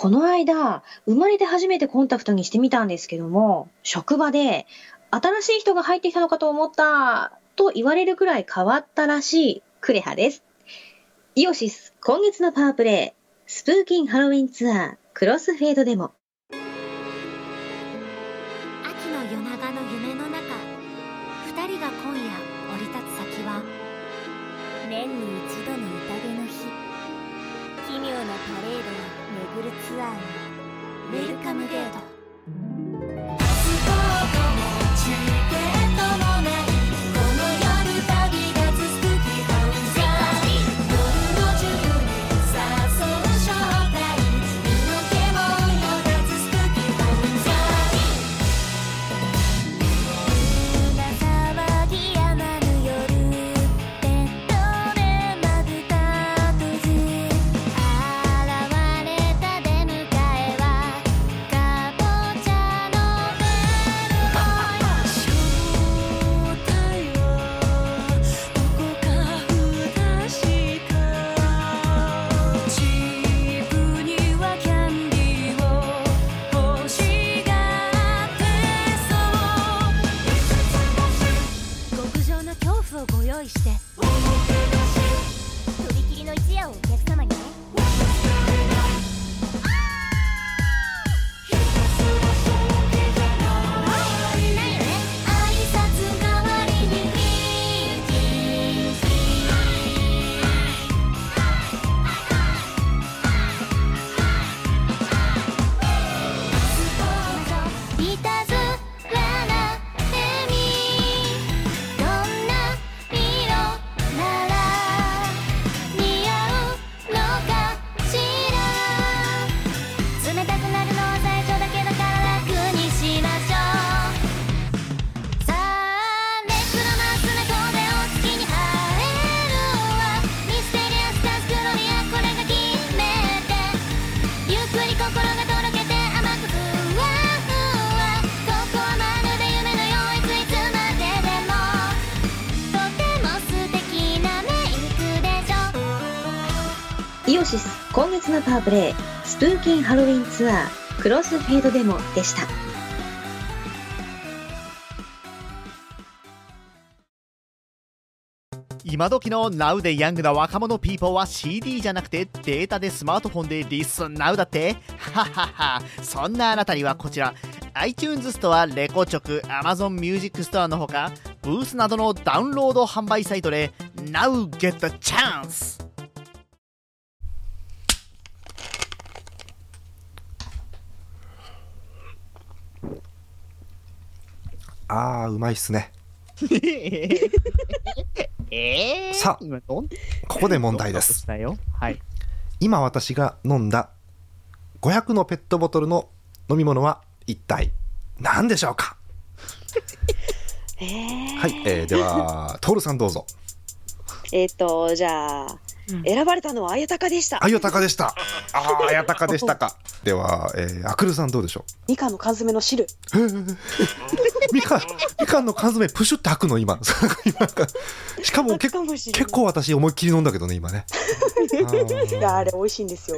この間、生まれて初めてコンタクトにしてみたんですけども、職場で、新しい人が入ってきたのかと思ったと言われるくらい変わったらしいクレハです。イオシス、今月のパワープレイ、スプーキンハロウィンツアー、クロスフェードデモ。 秋の夜長の夢の中、二人が今夜降り立つ先は、年に一度の宴の日。奇妙なパレードを巡るツアーのウェルカムデート。ご用意して、とびきりの一夜をお客様にね。 イオシス、今月のパワープレイ、スプーキンハロウィンツアー、クロスフェードデモでした。 今時の Now でヤングな若者ピーポーは CD じゃなくてデータでスマートフォンでリスン Now だって。ははは。そんなあなたにはこちら iTunes ストア、レコチョク、Amazon Music ストアのほかブースなどのダウンロード販売サイトで Now get the chance。 うまいっすね。さあ、ここで問題です。 はい、 今私が飲んだ500のペットボトルの飲み物は一体何でしょうか？はい、ではトールさんどうぞ。 じゃあ、選ばれたのはあやたかでした。 あやたかでした。あやたかでしたか。では、アクルさんどうでしょう？ みかんの缶詰の汁。 みかんの缶詰プシュって開くの今しかも結構私思いっきり飲んだけどね今ね。 いやあれ美味しいんですよ。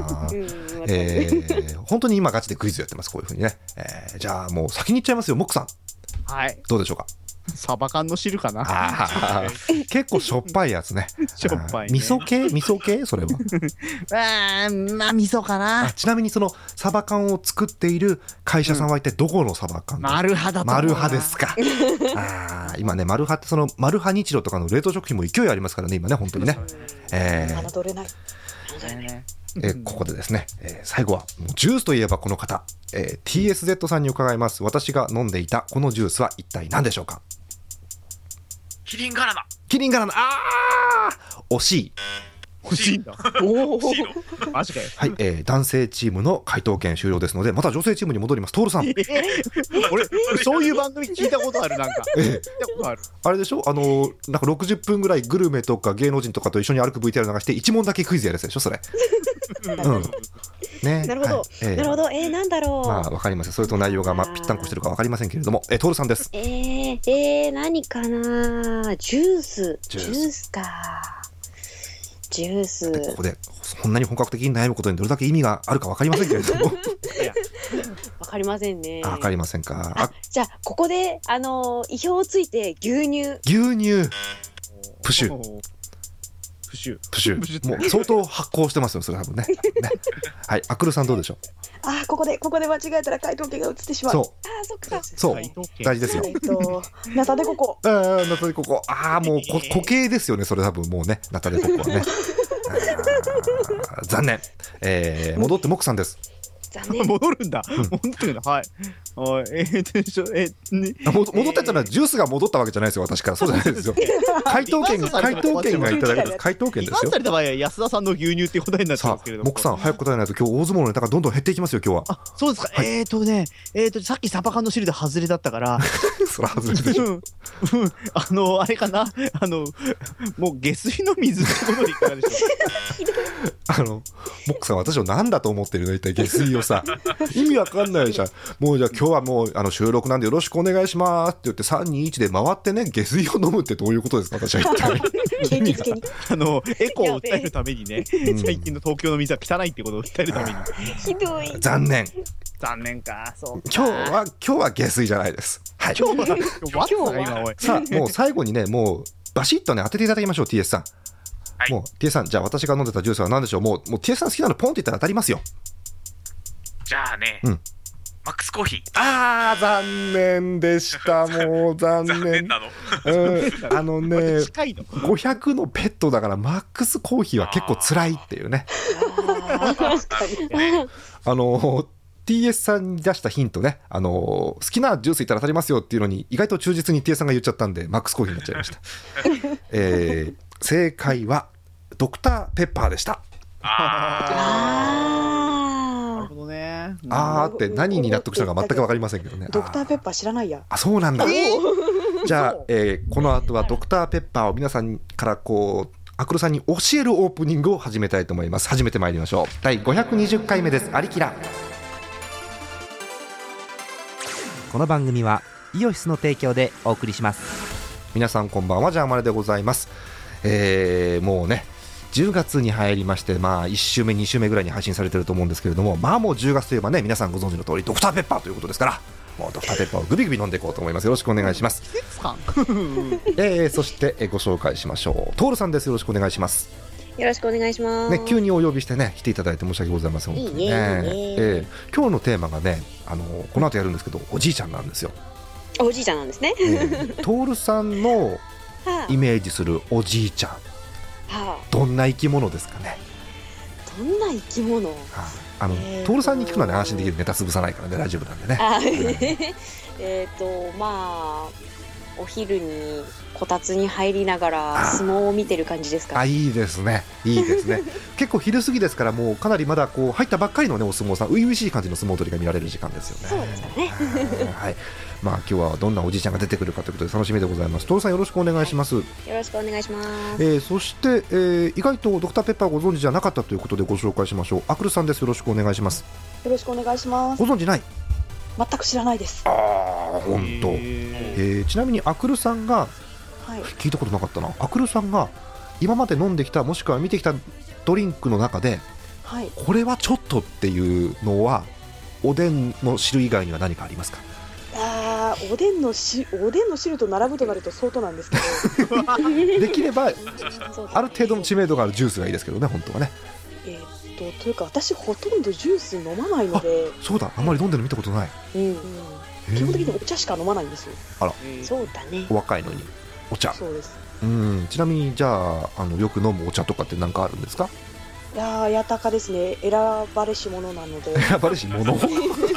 本当に今ガチでクイズやってますこういう風にね。じゃあもう先に言っちゃいますよ。モックさん、 はい、 どうでしょうか？ サバ缶の汁かな。 結構しょっぱいやつね。 しょっぱいね。 味噌系それは。 まあ味噌かな。 ちなみにそのサバ缶を作っている会社さんは一体どこのサバ缶？ マルハだと思うな。マルハですか。今ねマルハってそのマルハ日露とかの冷凍食品も勢いありますからね今ね本当にね。 侮れない。 ここでですね、最後はもうジュースといえばこの方、TSZ さんに伺います。私が飲んでいたこのジュースは一体何でしょうか？ キリンガラナ。 惜しい。 欲しいんだ。マジかよ。 はい、男性チームの回答権終了ですのでまた女性チームに戻ります。トールさん。 俺そういう番組聞いたことある。なんか聞いたことある。 あれでしょ、なんか60分ぐらいグルメとか芸能人とかと一緒に歩く VTR 流して1問だけクイズやるやつでしょそれ。ね、 なるほど、なるほど。なんだろう。 まあわかりません。それと内容がぴったんこしてるかわかりませんけれども、トールさんです。 何かな。ジュースか。ジュース。 ここでそんなに本格的に悩むことにどれだけ意味があるか分かりませんけれどもわかりませんね。 分かりませんか。 じゃあここで意表をついて牛乳プシュもう相当発酵してますよそれ多分ねはい、アクルさんどうでしょう。 ここで間違えたら回答権が移ってしまう。 そっかそう大事ですよ。 ナタデココ。 ナタデココもう固形ですよねそれ多分もうねナタデココはね残念。戻ってモクさんです。 戻るんだ。戻ってるんだ。はい。戻ってったのはジュースが戻ったわけじゃないですよ私から。そうじゃないですよ。回答権がいただけです。回答権ですよ。 安田さんの牛乳っていう答えになってますけれども。 モクさん早く答えないと今日大相撲のネタがどんどん減っていきますよ今日は。 そうですか。さっきサバ缶の汁で外れだったからそれ外れでしょ。 あれかなもう下水の水ってことでいかがでしょうモックさん私を何だと思ってるの一体下水をさ意味わかんないじゃん。もうじゃあ今日はもう収録なんでよろしくお願いしますって言って321で回ってね下水を飲むってどういうことですか私は一体景気づけにエコーを訴えるためにね最近の東京の水は汚いってことを訴えるためにひどい。 残念か。そう今日は下水じゃないです。はい。 今日はさあもう最後にねもうバシッとね当てていただきましょう TS さん。はい、もう TS さんじゃあ私が飲んでたジュースは何でしょう。もう TS さん好きなのポンって言ったら当たりますよ。 じゃあね、マックスコーヒー。 残念でしたもう残念なの 500のペットだからマックスコーヒーは結構辛いっていうね。TS さんに出したヒントね、好きなジュース言ったら当たりますよっていうのに意外と忠実に TS さんが言っちゃったんでマックスコーヒーになっちゃいました。正解はドクターペッパーでした。 なるほどね。 って何に納得したのか全く分かりませんけどね。 ドクターペッパー知らないや。 そうなんだ。じゃあ、この後はドクターペッパーを皆さんからアクルさんに教えるオープニングを始めたいと思います。始めてまいりましょう。第520回目です。アリキラ。 この番組はイオシスの提供でお送りします。 皆さんこんばんは、ジャーマネでございます。もうね10月に入りまして、1週目2週目ぐらいに配信されてると思うんですけれども、もう10月といえばね皆さんご存知の通りドクターペッパーということですから、もうドクターペッパーをグビグビ飲んでいこうと思います。よろしくお願いします。そしてご紹介しましょう。トールさんです。よろしくお願いします。 よろしくお願いします。 急にお呼びしてね来ていただいて申し訳ございません。本当にね。今日のテーマがねこの後やるんですけどおじいちゃんなんですよ。 おじいちゃんなんですね。 トールさんのイメージするおじいちゃん、どんな生き物ですかね。 どんな生き物。 トールさんに聞くのは、ね、安心できる。ネタ潰さないからね大丈夫なんでね。 お昼にこたつに入りながら相撲を見てる感じですか。 いいですねいいですね。結構昼過ぎですからもうかなりまだ入ったばっかりのねお相撲さん、初々しい感じの相撲取りが見られる時間ですよね。 そうですかね。 はい。今日はどんなおじいちゃんが出てくるかということで楽しみでございます。トールさんよろしくお願いします。よろしくお願いします。 そして、意外とドクターペッパーご存知じゃなかったということでご紹介しましょう。アクルさんです。よろしくお願いします。 よろしくお願いします。 ご存知ない。 全く知らないです。 本当。ちなみにアクルさんが、聞いたことなかったな。アクルさんが今まで飲んできたもしくは見てきたドリンクの中で、これはちょっとっていうのはおでんの汁以外には何かありますか。 おでんの汁と並ぶとなると相当なんですけどできればある程度の知名度があるジュースがいいですけどね本当はね。 というか私ほとんどジュース飲まないので。 そうだ、あんまり飲んでるの見たことない。 基本的にお茶しか飲まないんですよ。そうだね。 お若いのにお茶。 そうです。 ちなみにじゃあよく飲むお茶とかって何かあるんですか。 あやたかですね。選ばれし者なので。 選ばれし者。選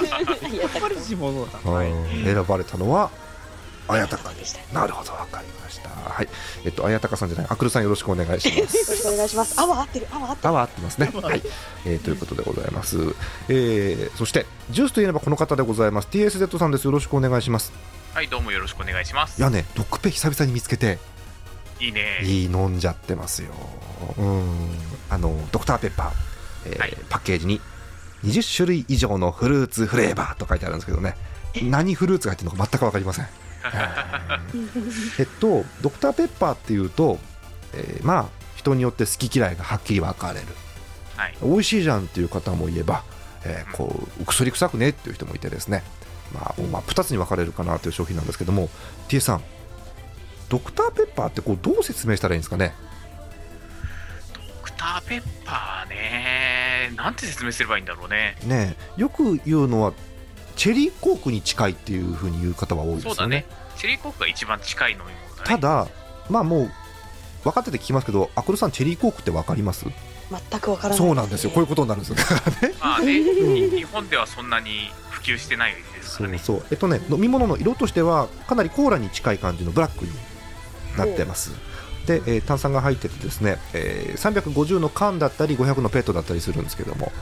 ばれたのはあやたかでした。なるほど、わかりました。はい。あやたかさんじゃない、アクルさんよろしくお願いします。 よろしくお願いします。合ってる。 合ってますね。はい。ということでございます。そしてジュースといえばこの方でございます。TSZ さんです。よろしくお願いします。 はい、どうもよろしくお願いします。 いやね、ドッグペ久々に見つけて。 いいね。 飲んじゃってますよ。ドクターペッパー、パッケージに20種類以上のフルーツフレーバーと書いてあるんですけどね、何フルーツが入ってるのか全く分かりません。ドクターペッパーっていうと、人によって好き嫌いがはっきり分かれる。 はい、 美味しいじゃんっていう方もいれば、こう薬臭くねっていう人もいてですね、真っ二つに分かれるかなという商品なんですけども、 T さん、ドクターペッパーってこうどう説明したらいいんですかね。 ドクターペッパーね、なんて説明すればいいんだろうね。 よく言うのはチェリーコークに近いっていう風に言う方は多いですよね。 そうだね、チェリーコークが一番近い飲み物だね。 ただもう分かってて聞きますけど、アクルさんチェリーコークって分かります？ 全くわからない、 そうなんですよ、こういうことになるんですよ日本ではそんなに普及してないですからね。 そう飲み物の色としてはかなりコーラに近い感じのブラックになってます。で、炭酸が入っててですね、350の缶だったり500のペットだったりするんですけども、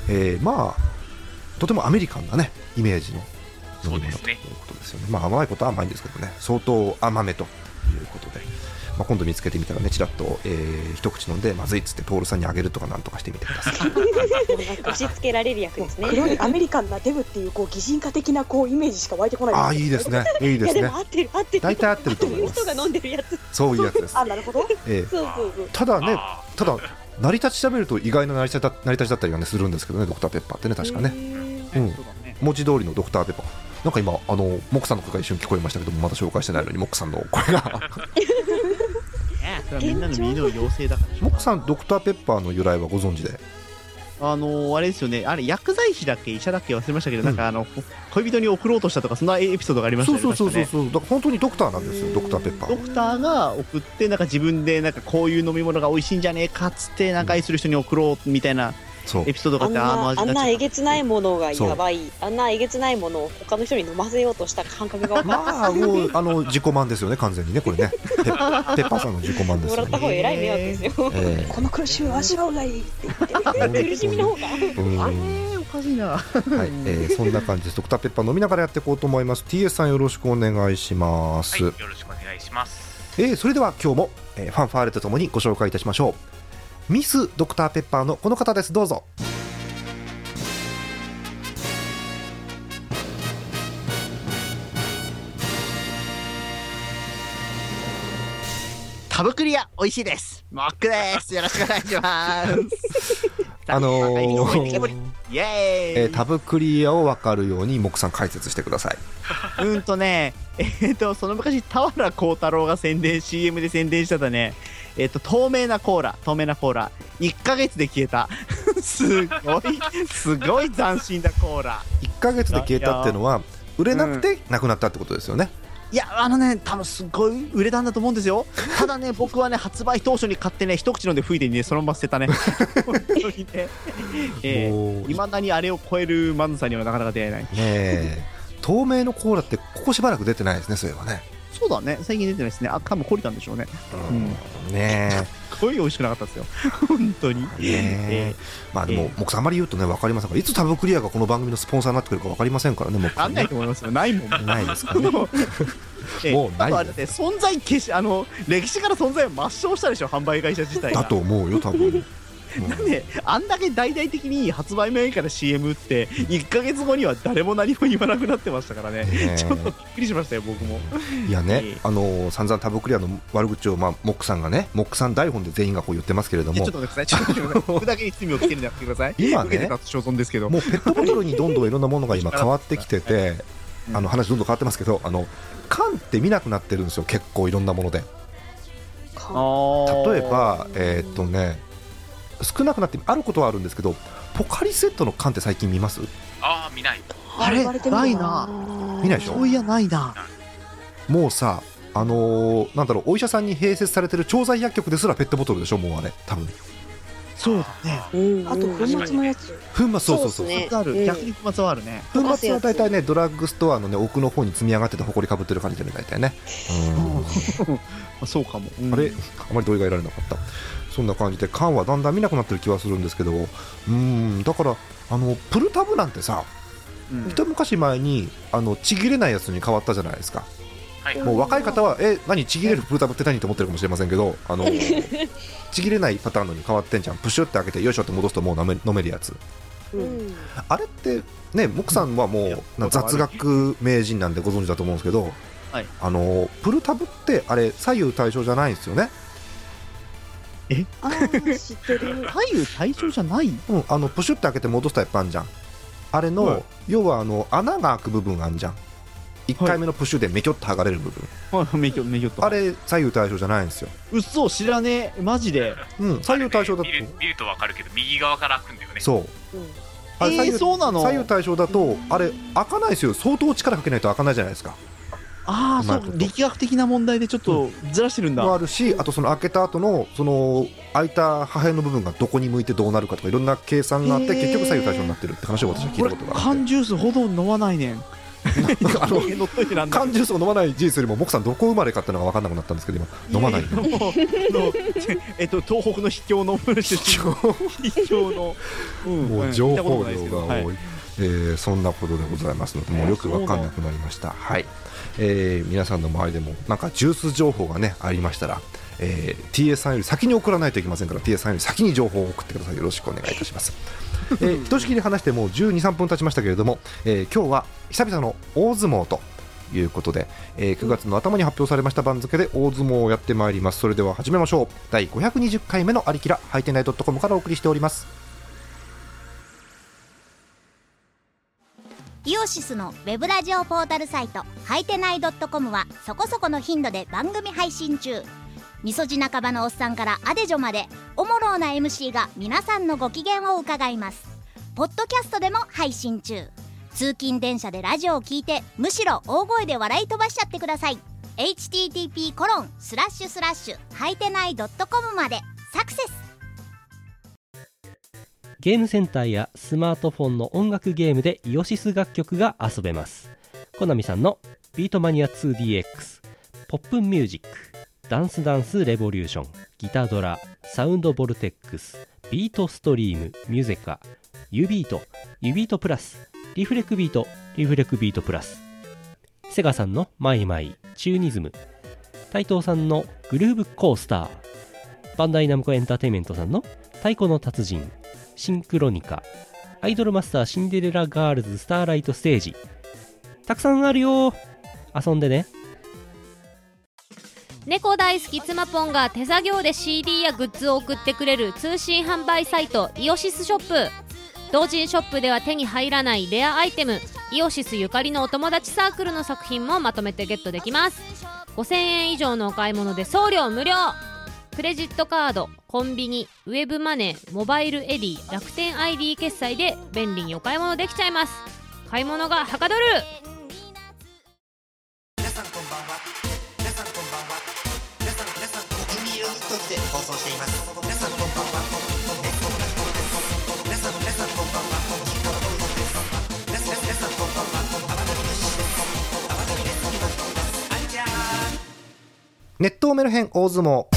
とてもアメリカンなねイメージの飲み物ということですよね。甘いことは甘いんですけどね、相当甘めということで、今度見つけてみたらね、ちらっと、一口飲んでまずいっつって徹さんにあげるとかなんとかしてみてください。 押し付けられる役ですね。 黒いアメリカンなデブっていう擬人化的なイメージしか湧いてこない。 いいですね、いいですね。 でも合ってる大体合ってると思います。 人が飲んでるやつ、 そういうやつです。 なるほど。 そうただ成り立ち調べると意外な成り立ちだったりはねするんですけどね、ドクターペッパーってね、確かね、文字通りのドクターペッパー。なんか今モクさんの声が一瞬聞こえましたけども、まだ紹介してないのにモクさんの声がそれはみんなの耳の妖精だから。 モクさん、ドクターペッパーの由来はご存知で？ あれですよね、あれ薬剤師だっけ医者だっけ忘れましたけど、なんか恋人に送ろうとしたとかそんなエピソードがありましたね。 そうだから本当にドクターなんですよ、ドクターペッパー。 ドクターが送って、なんか自分でなんかこういう飲み物が美味しいんじゃねえかっつって、なんか愛する人に送ろうみたいなエピソードがあって、 あんなえげつないものがやばい、あんなえげつないものを他の人に飲ませようとした感覚が分かる。 もう自己満ですよね、完全にね、これね。ペッパーさんの自己満ですよね。 もらった方が偉い迷惑ですよ。 この苦しみを味わうがいいって言って。 苦しみの方が。 おかしいな。 はい、そんな感じです。ドクターペッパー飲みながらやっていこうと思います。TS さんよろしくお願いします。 はい、よろしくお願いします。 それでは今日も、ファンファーレとともにご紹介いたしましょう。ミスドクターペッパーのこの方です。どうぞ。 タブクリア美味しいです。モックです。よろしくお願いします。イエーイ。 タブクリアを分かるようにモクさん解説してください。 その昔田原幸太郎がCM で宣伝してたね、透明なコーラ1ヶ月で消えた。すごい斬新なコーラ。 1ヶ月で消えたっていうのは売れなくてなくなったってことですよね。 いや多分すごい売れたんだと思うんですよ。ただね僕はね発売当初に買ってね一口飲んで吹いてねそのまま捨てたね。本当にね。未だにあれを超えるまずさにはなかなか出会えない。 透明のコーラってここしばらく出てないですね、そういえばね。 そうだね、最近出てないですね。多分懲りたんでしょうね。すごい美味しくなかったですよ本当に。 でもモクさんあまり言うとね分かりませんから、いつタブクリアがこの番組のスポンサーになってくるか分かりませんからね。 分かんないと思いますよ。ないもん。 ないですかね。もうない。 あと存在歴史から存在を抹消したでしょ、販売会社自体が。 だと思うよ多分。 なんであんだけ大々的に発売前から CM って1ヶ月後には誰も何も言わなくなってましたからね。ちょっとびっくりしましたよ僕も。 いやね、散々タブクリアの悪口をモックさんがね、モックさん台本で全員がこう言ってますけれども、 ちょっと待ってください。僕だけに罪をつけるのやめてください。 今ね、 受けてた所存ですけど、 もうペットボトルにどんどんいろんなものが今変わってきてて、話どんどん変わってますけど、缶って見なくなってるんですよ、結構いろんなもので。例えば少なくなってあることはあるんですけど、ポカリセットの缶って最近見ます？ 見ない。 あれないな。 見ないでしょ。 そういやないな。 もうさ、お医者さんに併設されてる調剤薬局ですらペットボトルでしょ、もうあれ多分。 そうだね。 あと粉末のやつ。 粉末、そうある。逆に粉末はあるね。 粉末は大体ね、ドラッグストアのね奥の方に積み上がってて埃かぶってる感じでね、大体ね。 そうかも。 あれあまり同意が得られなかった。そんな感じで缶はだんだん見なくなってる気はするんですけど、だからプルタブなんてさ、一昔前にちぎれないやつに変わったじゃないですか。もう若い方は何ちぎれるプルタブって何と思ってるかもしれませんけど、ちぎれないパターンのに変わってんじゃん。プシュって開けてよいしょって戻すともう飲めるやつ。あれってね、モクさんはもう雑学名人なんでご存知だと思うんですけど、プルタブってあれ左右対称じゃないんですよね。 あー知ってる。 左右対称じゃない？ プシュって開けて戻すタイプあんじゃん。あれの、 はい、 要は穴が開く部分あんじゃん。1回目のプッシュでめきょっと剥がれる部分、 はい、めきょっとあれ左右対称じゃないんですよ。 うっそ、知らねえ、マジで。 左右対称だと、 見ると分かるけど右側から開くんだよね。 そう、 そうなの？ 左右対称だとあれ開かないですよ。相当力かけないと開かないじゃないですか。 ああ、そう、力学的な問題でちょっとずらしてるんだ。 もあるし、あとその開けた後のその開いた破片の部分がどこに向いてどうなるかとかいろんな計算があって、結局左右対称になってるって話を私は聞いたことがあって。 缶ジュースほど飲まないねん。缶ジュースを飲まない事実よりも、モクさんどこ生まれかっていうのが分かんなくなったんですけど、今飲まない。 東北の秘境の秘境の、 もう情報量が多い。そんなことでございますので、もうよく分かんなくなりました。はい。皆さんの周りでもなんかジュース情報がねありましたら、TS さんより先に送らないといけませんから、 TS さんより先に情報を送ってください。よろしくお願いいたします。ひとしきり話してもう12、3分経ちましたけれども、今日は久々の大相撲ということで、9月の頭に発表されました番付で大相撲をやってまいります。それでは始めましょう。第520回目のありきら、はいてない .com からお送りしております。 イオシスのウェブラジオポータルサイトはいてない .com はそこそこの頻度で番組配信中。みそじ半ばのおっさんからアデジョまで、おもろうな MC が皆さんのご機嫌を伺います。ポッドキャストでも配信中。通勤電車でラジオを聞いて、むしろ大声で笑い飛ばしちゃってください。 http:// はいてない .com までサクセス。 ゲームセンターやスマートフォンの音楽ゲームでイオシス楽曲が遊べます。コナミさんのビートマニア 2DX、 ポップンミュージック、ダンスダンスレボリューション、ギタドラ、サウンドボルテックス、ビートストリーム、ミュゼカ、ユビート、ユビートプラス、リフレクビート、リフレクビートプラス、セガさんのマイマイ、チューニズム、タイトーさんのグルーブコースター、バンダイナムコエンターテイメントさんの太鼓の達人、シンクロニカ、アイドルマスターシンデレラガールズスターライトステージ、たくさんあるよ。遊んでね。 猫大好き妻ポンが手作業で CD やグッズを送ってくれる通信販売サイトイオシスショップ。同人ショップでは手に入らないレアアイテム、イオシスゆかりのお友達サークルの作品もまとめてゲットできます。5000円以上のお買い物で送料無料。クレジットカード、コンビニ、ウェブマネー、モバイルエディ、楽天 ID 決済で便利にお買い物できちゃいます。買い物がはかどる。 皆さんこんばんは。皆さんこんばんは。皆さん国民色にとって放送しています。皆さんこんばんは。皆さんこんばんは。皆さんこんばんは。皆さんこんばんは。アバタリです。アバタリです。あんちゃー。 熱湯メルヘン大相撲。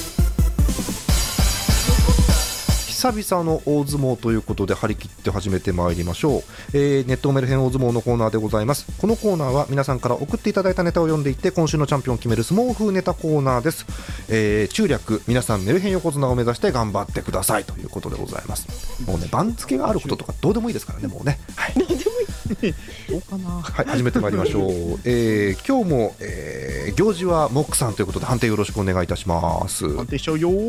久々の大相撲ということで張り切って始めてまいりましょう。ネットメルヘン大相撲のコーナーでございます。このコーナーは皆さんから送っていただいたネタを読んでいって今週のチャンピオンを決める相撲風ネタコーナーです。中略皆さんメルヘン横綱を目指して頑張ってくださいということでございます。もうね番付があることとかどうでもいいですからね、もうね、はい、どうでもいいどうかな、はい、始めてまいりましょう。今日も、行事はモックさんということで判定よろしくお願いいたします。 判定しちゃうよ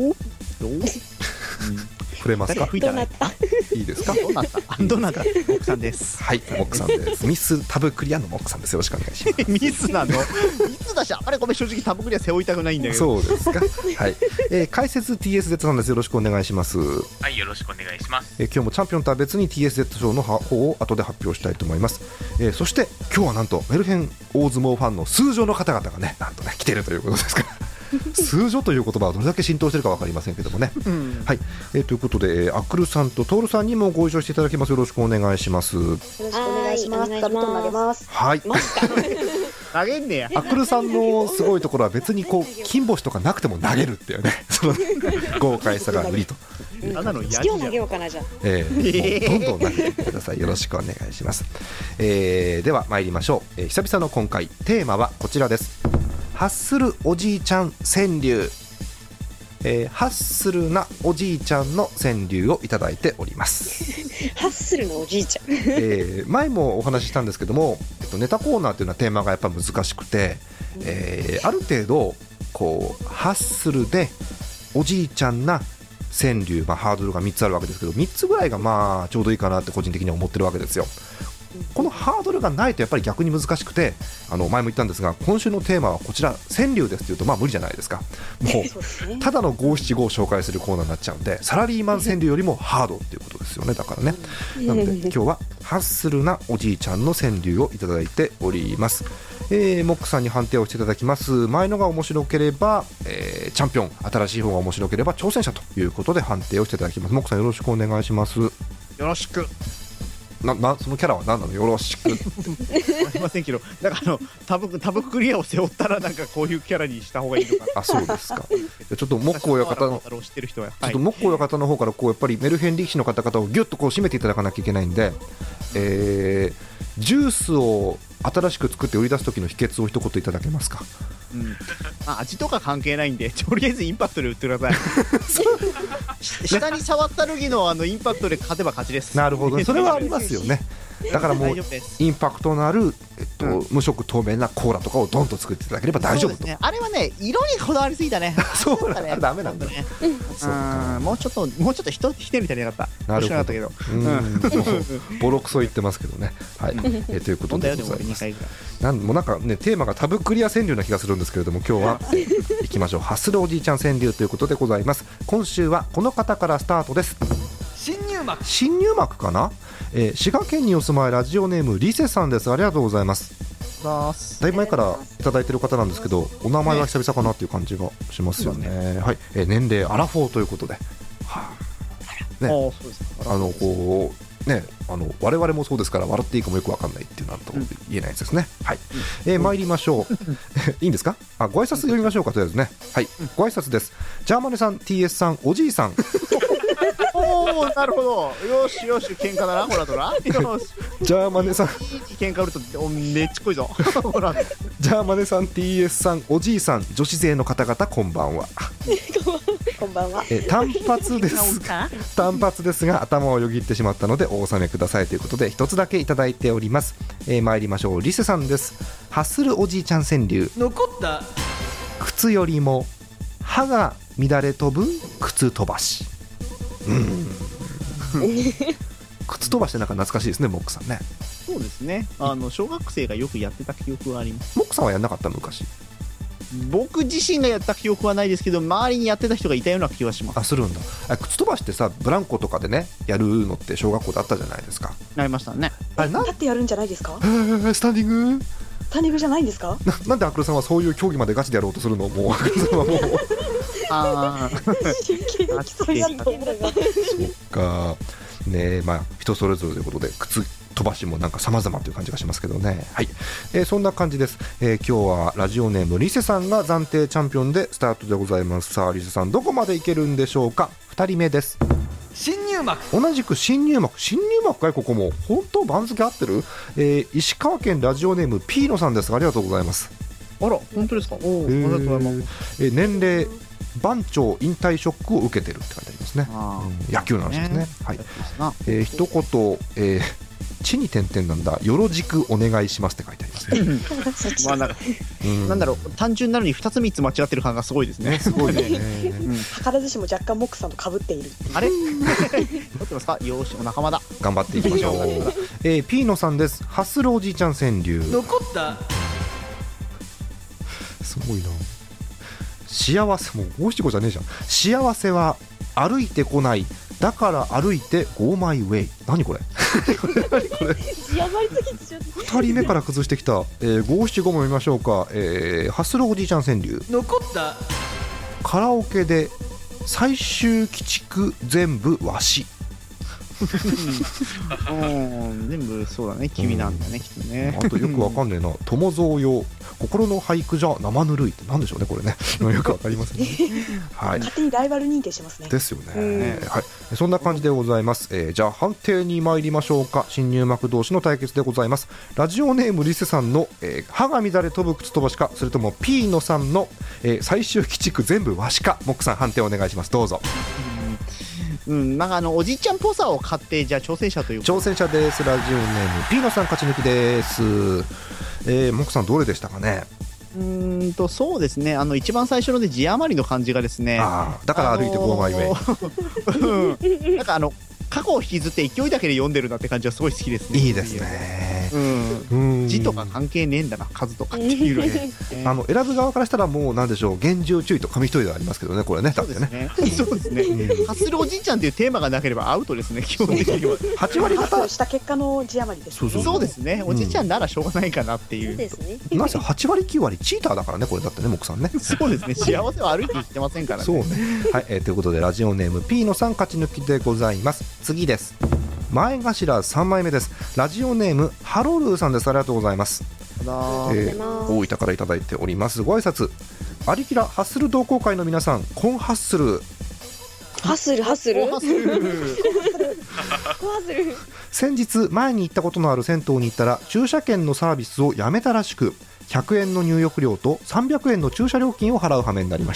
触れますか。 どうなった。 いいですか。 どうなった。どうなった。モックさんです。 はい、モックさんです。ミスタブクリアのモックさんです。よろしくお願いします。 ミスなの。ミスだし、あれごめん、正直タブクリア背負いたくないんだけど。 そうですか。はい。解説 TSZ さんです。よろしくお願いします。 はい、よろしくお願いします。 今日もチャンピオンとは別に TSZ 賞の方を後で発表したいと思います。そして今日はなんとメルヘン大相撲ファンの数女の方々がね、なんとね来ているということですから。数女という言葉はどれだけ浸透しているか分かりませんけどもね、はい、ということでアクルさんとトールさんにもご一緒していただきます。よろしくお願いします。よろしくお願いします。座布団投げます。 はい。 投げんねや。 アクルさんのすごいところは別にこう金星とかなくても投げるっていうね、その豪快さが売りと。 好きを投げようかなじゃあ。 もうどんどん投げてください。よろしくお願いします。では参りましょう。久々の今回テーマはこちらです。ハッスルおじいちゃん川柳。ハッスルなおじいちゃんの川柳をいただいております。 ハッスルのおじいちゃん、 前もお話ししたんですけども、ネタコーナーというのはテーマがやっぱ難しくて、ある程度こうハッスルでおじいちゃんな川柳、ハードルが3つあるわけですけど、3つぐらいがちょうどいいかなって個人的には思ってるわけですよ。このハードルがないとやっぱり逆に難しくて、前も言ったんですが、今週のテーマはこちら川柳ですっていうと無理じゃないですか。もうただの五七五を紹介するコーナーになっちゃうんで、サラリーマン川柳よりもハードっていうことですよね。だからね、なので今日はハッスルなおじいちゃんの川柳をいただいております。モックさんに判定をしていただきます。前のが面白ければ、チャンピオン、新しい方が面白ければ挑戦者ということで判定をしていただきます。モックさんよろしくお願いします。よろしく。 そのキャラは何なの？よろしくわかりませんけど、だからタブクリアを背負ったらなんかこういうキャラにした方がいいのかな。 あ、そうですか。ちょっとモック親方の方からやっぱりメルヘン力士の方々をギュッと締めていただかなきゃいけないんで、ジュースを新しく作って売り出す時の秘訣を一言いただけますか？ 味とか関係ないんで、とりあえずインパクトで売ってください。下に触った時のインパクトで勝てば勝ちです。 なるほど、それはありますよね。だからもうインパクトのある、無色透明なコーラとかをドンと作っていただければ大丈夫と。 あれはね、色にこだわりすぎたね。 そうだね、ダメなんだね。 もうちょっとひねりたりなかった。 なるほど。 けどボロクソ言ってますけどね。はい。ということでございます。もうなんかね、テーマがタブクリア川柳な気がするんですけれども、今日は行きましょう。ハッスルおじいちゃん川柳ということでございます。今週はこの方からスタートです。新入幕かな。滋賀県にお住まい、ラジオネームリセさんです。ありがとうございます。だいぶ前からいただいている方なんですけど、お名前は久々かなという感じがしますよね。はい、年齢アラフォーということで、我々もそうですから、笑っていいかもよく分かんないっていうのは言えないやつですね。はい、参りましょう。いいんですか？ご挨拶読みましょうか。とりあえずね、はい、ご挨拶です。ジャーマネさん、 TS さん、おじいさん。 おー、なるほど。よしよし、喧嘩だな、ほらとら。よし。 ジャーマネさん、 喧嘩売るとめっちゃ濃いぞ。ほら。 ジャーマネさん、 TS さん、おじいさん、女子勢の方々、こんばんは。 こんばんは。 単発ですが頭をよぎってしまったのでお納めくださいということで、一つだけいただいております。参りましょう。リセさんです。ハッスルおじいちゃん川柳。 残った靴よりも歯が乱れ飛ぶ靴飛ばし。靴飛ばしてなんか懐かしいですね、モックさんね。 そうですね、小学生がよくやってた記憶はあります。 モックさんはやんなかった？昔僕自身がやった記憶はないですけど、周りにやってた人がいたような気はします。 あ、するんだ。靴飛ばしってさ、ブランコとかでねやるのって小学校であったじゃないですか。 ありましたね。 あれ立ってやるんじゃないですか？ スタンディングじゃないんですか？ なんでアクルさんはそういう競技までガチでやろうとするの？もうアクルさんはもうそっかね。人それぞれということで、靴飛ばしもなんか様々という感じがしますけどね。はい、そんな感じです。今日はラジオネームリセさんが暫定チャンピオンでスタートでございます。さあ、リセさんどこまでいけるんでしょうか。2人目です。 新入幕。 同じく新入幕かい。ここも本当番付合ってる？石川県ラジオネームピーノさんです。ありがとうございます。 あら、本当ですか？ありがとうございます。 年齢番長引退ショックを受けてるって書いてありますね。野球の話ですね。はい。一言、地に点々なんだ、よろじくお願いしますって書いてありますね。 なんだろう、単純なのに2つ3つ間違ってる感がすごいですね。 すごいね。 図らずしも若干モックさんと被っている。 あれ撮ってますか？よし、お仲間だ。 頑張っていきましょう。ピーノさんです。ハッスルおじいちゃん川柳。 残ったすごいな。幸せ、もう五七五じゃねえじゃん。幸せは歩いてこない、だから歩いて Go my way。 何これ2人目から崩してきた。五七五も見ましょうか。ハッスルおじいちゃん川柳。 残ったカラオケで最終鬼畜全部わし。 全部そうだね、君なんだね、きっとね。 あとよくわかんねえな。友蔵用心の俳句じゃ生ぬるいってなんでしょうね、これね。よくわかりませんね。はい、 勝手にライバル認定しますね。 ですよね。はい、そんな感じでございます。じゃあ判定に参りましょうか。新入幕同士の対決でございます。ラジオネームリセさんの、歯が乱れ飛ぶ靴飛ばしか、それともピーノさんの、最終鬼畜全部わしか。モックさん判定お願いします。どうぞ。 なんかおじいちゃんっぽさを買って、じゃあ挑戦者という。 挑戦者です。ラジオネームピーノさん勝ち抜きです。モックさんどれでしたかね。 そうですね、一番最初ので字余りの感じがですね、 だから歩いて5枚目、 なんか過去を引きずって勢いだけで読んでるなって感じはすごい好きですね。 いいですね。 字とか関係ねえんだな、数とかっていうので、 選ぶ側からしたらもうなんでしょう、厳重注意と紙一重でありますけどね、これね、だってね。 そうですね。ハッスルおじいちゃんっていうテーマがなければアウトですね、基本的には。 8割方した結果の字余りですね。 そうですね。おじいちゃんならしょうがないかなっていう。 そうですね。 なんせ8割9割チーターだからね、これだってね、木さんね。 そうですね。幸せは歩いて生きてませんからね。 そうね。はい、ということでラジオネーム P のさん勝ち抜きでございます。次です。前頭3枚目です。ラジオネームハロルーさんです。ありがとうございます。大分からいただいております。ご挨拶。アリキラハッスル同好会の皆さん、コンハッスル。 ハッスル先日前に行ったことのある銭湯に行ったら駐車券のサービスをやめたらしく、100円の入浴料と300円の駐車料金を払う羽目になりました。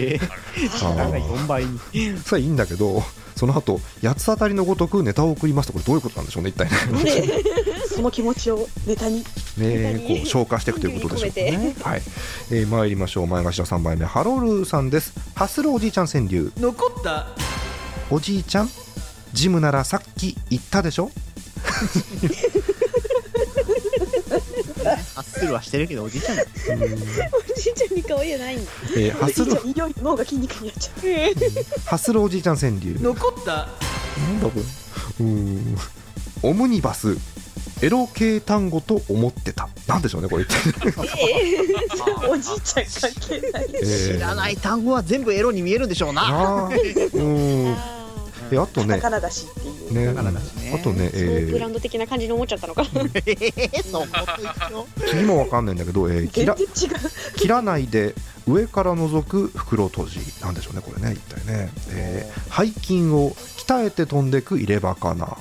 4倍にそれはいいんだけど、その後八つ当たりのごとくネタを送りますと、これどういうことなんでしょうね、一体ね。 その気持ちをネタにこう消化していくということでしょうかね。はい、参りましょう。前頭3枚目ハロルーさんです。ハッスルおじいちゃん川柳。 残ったおじいちゃん、ジムならさっき言ったでしょ。 ハッスルはしてるけどおじいちゃんだ。 おじいちゃんに顔じゃないんだ。 ハッスル医療脳が筋肉になっちゃう。 ハッスルおじいちゃん川柳。 残ったなんだこれ。オムニバスエロ系単語と思ってた。なんでしょうね、これ。 おじいちゃん関係ない。 知らない単語は全部エロに見えるんでしょうな。 あとね、 カナダしっていう。 あとね、 ブランド的な感じに思っちゃったのか。 次もわかんないんだけど、切らないで上から覗く袋閉じ。なんでしょうね、これね、一体ね。背筋を鍛えて飛んでく入れ歯かな。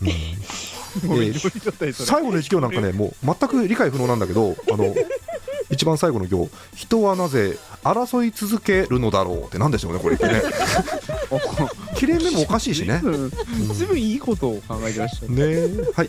最後の1行なんかね、もう全く理解不能なんだけど、一番最後の行、人はなぜ争い続けるのだろうってなんでしょうね、これね。切れ目もおかしいしね。 ずいぶんいいことを考えてらっしゃるね。はい。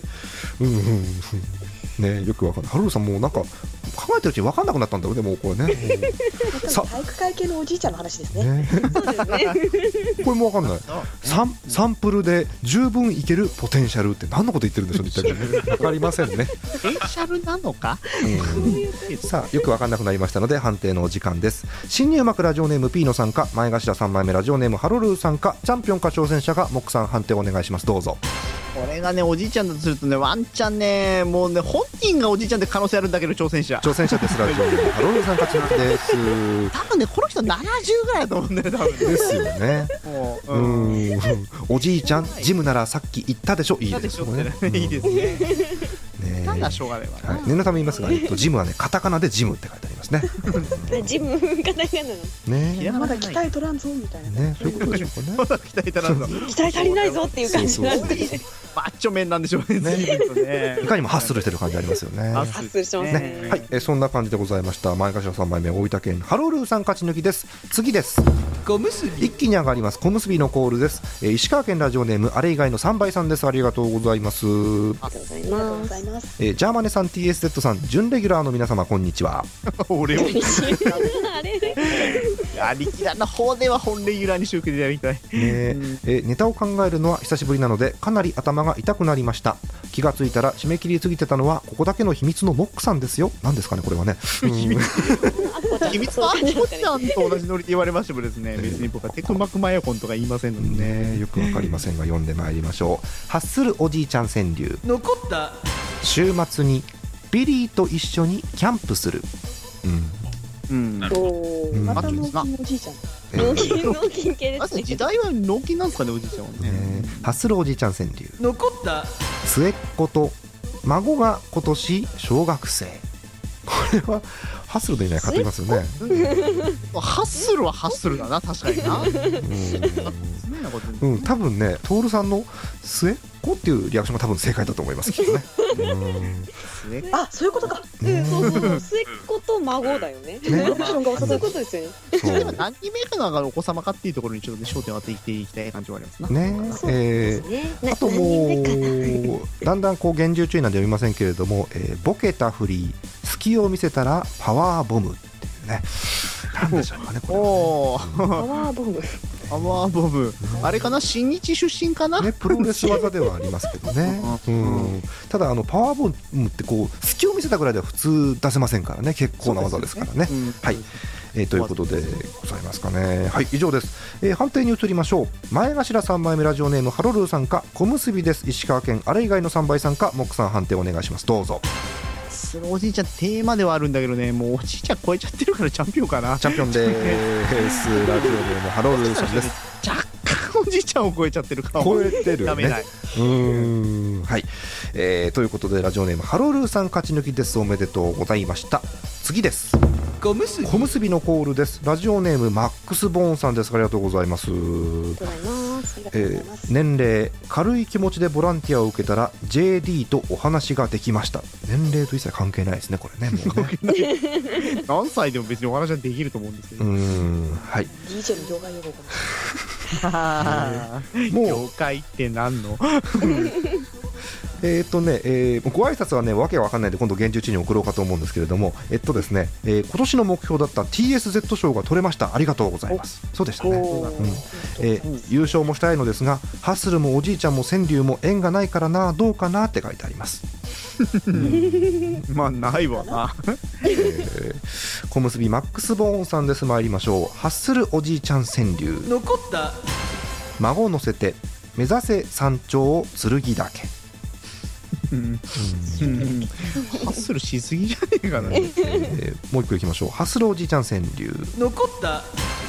ね、よくわかんない。ハルルさんもなんか考えてるうちに分かんなくなったんだろうね、もうこれね。 体育会系のおじいちゃんの話ですね。 これも分かんない。サンプルで十分いけるポテンシャルって何のこと言ってるんでしょうね、一体ね。分かりませんね。 ポテンシャルなのか。 さあ、よく分かんなくなりましたので判定のお時間です。新入幕ラジオネーム P のさんか、前頭3枚目ラジオネームハロルーさんか、チャンピオンか挑戦者か、モックさん判定お願いします。どうぞ。 これがね、おじいちゃんだとするとね、ワンチャンね、もうね、本人がおじいちゃんって可能性あるんだけど、挑戦者です。ラジオハロルーさん勝ち抜きです。多分ね、この人70ぐらいだと思うんだよ、多分ですよね。おじいちゃん、ジムならさっき言ったでしょ。いいですよね。 いいですね。なんだしょうがないわ。 念のため言いますが、ジムはね、カタカナでジムって書いてありますね。 ジムカタカナの。 ね。 まだ期待取らんぞみたいな。 ね、そういうことでしょうかね。 まだ期待足らんぞ。 期待足りないぞっていう感じなんで。 マッチョ面なんでしょうね。 いかにもハッスルしてる感じありますよね。 ハッスルしてますね。 はい、そんな感じでございました。前頭3枚目大分県ハロルーさん勝ち抜きです。次です。 小結び。 一気に上がります。小結びのコールです。石川県ラジオネームあれ以外の3倍さんです。ありがとうございます。 ありがとうございます。 ジャーマネさん TSZ さん準レギュラーの皆様こんにちは。 俺をリキラの方では本レギュラーにしておいてやりたい。 ネタを考えるのは久しぶりなのでかなり頭が痛くなりました。気がついたら締め切り過ぎてたのはここだけの秘密のモックさんですよ。何ですかねこれはね。秘密のアッコちゃんと同じノリで言われましてもですね、別に僕はテクマクマヤコンとか言いませんのでね、 よくわかりませんが読んでまいりましょう。ハッスルおじいちゃん川柳。 残った週末にビリーと一緒にキャンプする。 また脳筋おじいちゃん。 脳筋系ですね。 時代は脳筋なんですかね、おじいちゃんはね。 ハッスルおじいちゃん川柳。 残った末っ子と孫が今年小学生。これはハッスルでいないかと言いますよね。 ハッスルはハッスルだな、確かにな。 多分ね、トールさんの末っ子っていうリアクションが多分正解だと思いますけどね。 あ、そういうことか。 末っ子と孫だよね。そういうことですよね。 でも何人目かがお子様かっていうところにちょっと焦点を当てていきたい感じはありますね。あともうだんだんこう厳重注意なんで読みませんけれども、ボケたふり隙を見せたらパワーボムっていうね、なんでしょうかね、これ、パワーボムパワーボム、あれかな、新日出身かな、 ね、プロレス技ではありますけどねただパワーボムってこう隙を見せたぐらいでは普通出せませんからね、結構な技ですからね。はい、ということでございますかね。はい、以上です。判定に移りましょう。前頭3枚目ラジオネームハロルーさんか、小結びです石川県あれ以外の3倍さんか、モックさん判定お願いします。どうぞ。 おじいちゃんテーマではあるんだけどね、もうおじいちゃん超えちゃってるからチャンピオンかな。 チャンピオンですラジオネームハロルーさんです。 若干おじいちゃんを超えちゃってるかも。 超えてるよね。はい、ということでラジオネームハロルーさん勝ち抜きです。おめでとうございました。次です。小結びのコールです。ラジオネームマックスボーンさんです。ありがとうございます。年齢軽い気持ちでボランティアを受けたら JD とお話ができました。年齢と一切関係ないですね、これね。もうね何歳でも別にお話はできると思うんですけど。 はい。 DJ の業界用語かももう業界って何のご挨拶はね、わけが分かんないんで今度現地打ちに送ろうかと思うんですけれども、ですね、今年の目標だった TSZ 賞が取れました。ありがとうございます。そうでしたね。優勝もしたいのですが、ハッスルもおじいちゃんも川柳も縁がないからな、どうかなって書いてありますまあないわな小結びマックスボーンさんです。参りましょう。ハッスルおじいちゃん川柳。 残った孫を乗せて目指せ山頂剣岳。 ハッスルしすぎじゃねえかな。 もう一個いきましょう。ハッスルおじいちゃん川柳。 残った、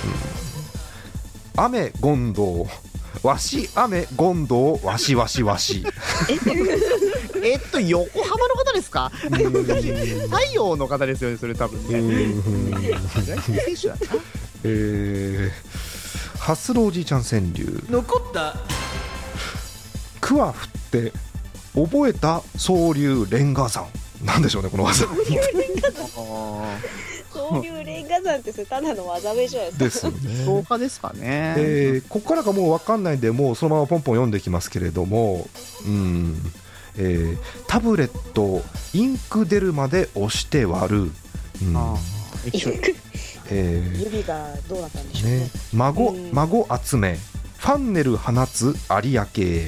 雨権堂わし雨権堂わしわしわし横浜の方ですか？太陽の方ですよね、それ多分ね。 ハッスルおじいちゃん川柳。 残ったくわ振って覚えた総流レンガ山。なんでしょうね、この技。 総流レンガ山ってただの技名じゃないですか。 ですよね。 消化ですかね。 ここからがもう分かんないんで、もうそのままポンポン読んでいきますけれども、タブレットインク出るまで押して割る。 指がどうなったんでしょうね。 孫集めファンネル放つ有明へ。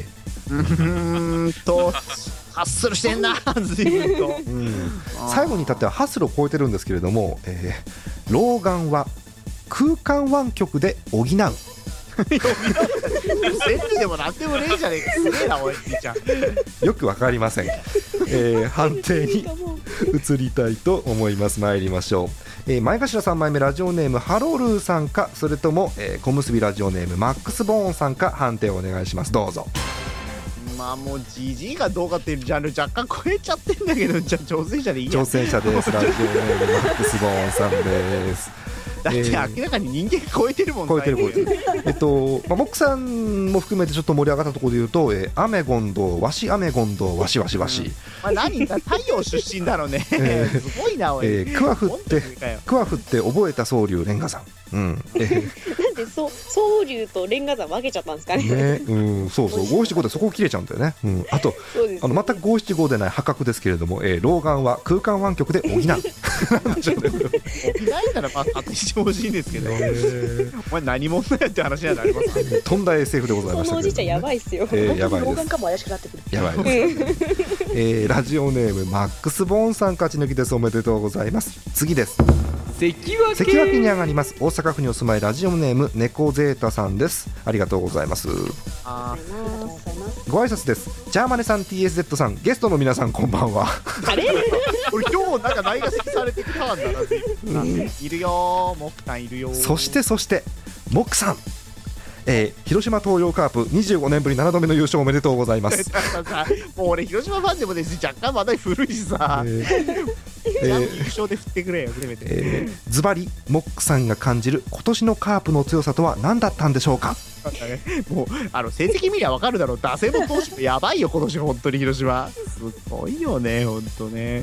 ハッスルしてんな、随分と。 最後に至ってはハッスルを超えてるんですけれども、老眼は空間湾曲で補う。 戦時でもなんでもねえじゃねえか。すげえな、おいじいちゃん。 よくわかりません。判定に移りたいと思います。参りましょう。前頭3枚目ラジオネームハロルーさんか、それとも、小結びラジオネームマックスボーンさんか、判定をお願いします。どうぞ。 まあもうジジイがどうかっていうジャンル若干超えちゃってんだけど、じゃあ挑戦者でいいや。 挑戦者です。ラジオネームマックスボーンさんです。 だって明らかに人間超えてるもんね。 超えてるモックさんも含めてちょっと盛り上がったところで言うと、雨権堂わし雨権堂わしわしわし。 何だ、太陽出身だろうね。すごいな、おい。 くわ振って覚えた総流レンガ山。 なんで総流とレンガ山分けちゃったんですかね。 そうそう、五七五でそこ切れちゃうんだよね。あと全く五七五でない破格ですけれども、老眼は空間湾曲で補う。補ないなら当てしてほしいんですけど、お前何者だよって話にはなりますね。 とんだ SF でございましたけど、 そのおじいちゃんやばいっすよ。 やばいです。 老眼かも怪しくなってくる。 やばいです。ラジオネームマックスボーンさん勝ち抜きです。おめでとうございます。次です。 関脇に上がります。大阪府にお住まいラジオネーム猫ゼータさんです。ありがとうございます。ご挨拶です。ジャーマネさん TSZ さんゲストの皆さんこんばんは。 あれ俺今日なんか内閣席されてきたんだな。いるよモックさんいるよ。 そしてモックさん、広島東洋カープ25年ぶり7度目の優勝おめでとうございます。 もう俺広島ファンでもですし、若干まだ古いしさ、優勝で振ってくれよ、せめて。 ズバリモックさんが感じる今年のカープの強さとは何だったんでしょうか。 もう成績見りゃ分かるだろう。打線も投手もやばいよ今年本当に広島すごいよね本当ね。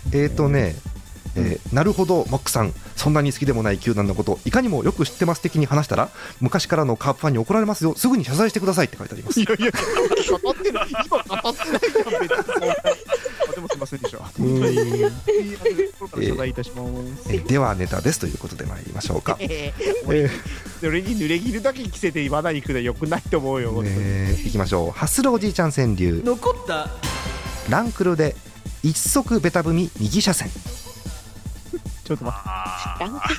なるほどモックさん、そんなに好きでもない球団のこといかにもよく知ってます的に話したら昔からのカープファンに怒られますよ、すぐに謝罪してくださいって書いてあります。 いや語ってない、今語ってないじゃん別に。でもすいませんでした。 本当に心から謝罪いたします。 ではネタですということで参りましょうか。 それに濡れ衣だけ着せて今行くのはよくないと思うよ。 いきましょう。ハッスルおじいちゃん川柳。 残ったランクルで一足ベタ踏み右車線。 ちょっと待って、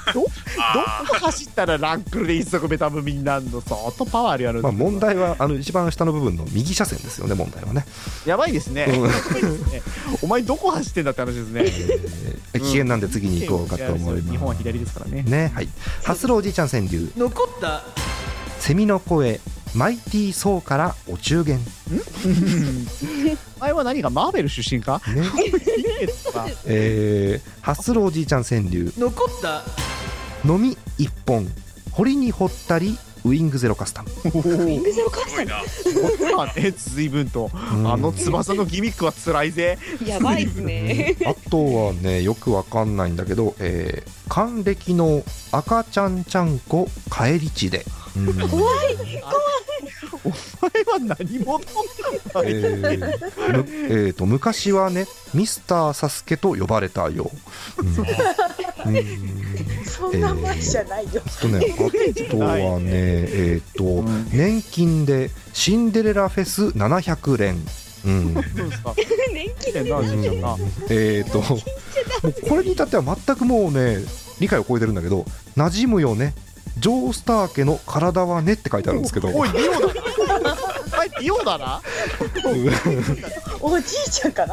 どこ走ったらランクルで一足ベタ踏みになるの？相当パワーあるやろ。 問題は一番下の部分の右車線ですよね、問題はね。 やばいですね。お前どこ走ってんだって話ですね。 危険なんで次に行こうかと思います。 日本は左ですからね。 はい。ハッスルおじいちゃん川柳。 残ったセミの声マイティーソーからお中元。 前は何かマーベル出身か？ ハッスルおじいちゃん川柳。 残った飲み一本堀に掘ったりウイングゼロカスタム。 ウィングゼロカスタム。 随分と翼のギミックは辛いぜ。 やばいですね。 あとはね、よくわかんないんだけど、還暦の赤ちゃんちゃんこ帰り地で。 怖い。 お前は何者昔はねミスターサスケと呼ばれたよ。 そんな前じゃないよ。 あとはね年金でシンデレラフェス700連。 年金でもうこれに至っては全くもうね理解を超えてるんだけど、馴染むよねジョースター家の体はねって書いてあるんですけど。 おい、美容だな。 おじいちゃんかな。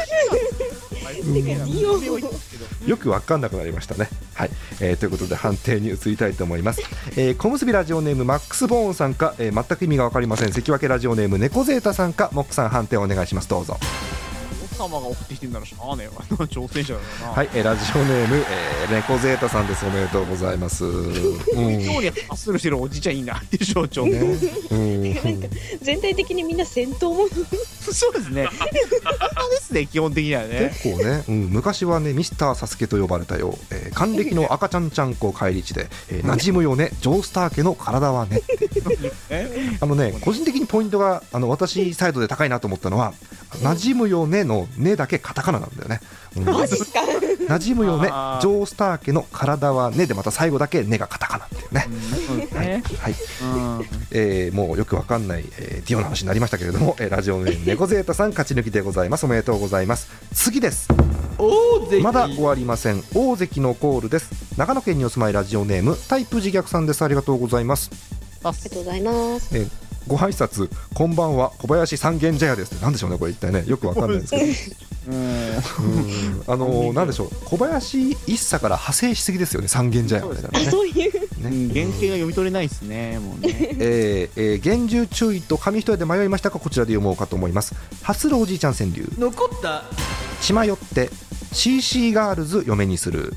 よくわかんなくなりましたね。はい、ということで判定に移りたいと思います。小結びラジオネームマックスボーンさんか、全く意味がわかりません関脇ラジオネーム猫ゼータさんか、モックさん判定をお願いします。どうぞ。 奥様が送ってきてんならしゃあねえわ。挑戦者だな。 はい、ラジオネーム、猫ゼータさんです。おめでとうございます。 今日にハッスルしてるおじちゃんいいなって象徴ね。 なんか全体的にみんな戦闘もそうですね。ですね、基本的にはね。 結構ね、昔はねミスターサスケと呼ばれたよ。還暦の赤ちゃんちゃんこ帰り地で、馴染むよねジョースター家の体はね。個人的にポイントが私サイドで高いなと思ったのは、馴染むよねのねだけカタカナなんだよね。 マジっすか。 馴染むよねジョースター家の体はねで、また最後だけねがカタカナっていうね。もうよくわかんないディオの話になりましたけれども、ラジオネーム猫ゼータさん勝ち抜きでございます。おめでとうございます。次です。まだ終わりません。大関のコールです。長野県にお住まいラジオネームタイプ自虐さんです。ありがとうございます。 ありがとうございます。 ご挨拶こんばんは小林三軒茶屋ですって、なんでしょうねこれ一体ね、よくわかんないですけどなんでしょう、小林一茶から派生しすぎですよね、三軒茶屋みたいなね。 そういう原型が読み取れないですね、もうね。厳重注意と紙一重で迷いましたか、こちらで読もうかと思います。ハスルおじいちゃん川柳。 残った血迷って CC ガールズ嫁にする。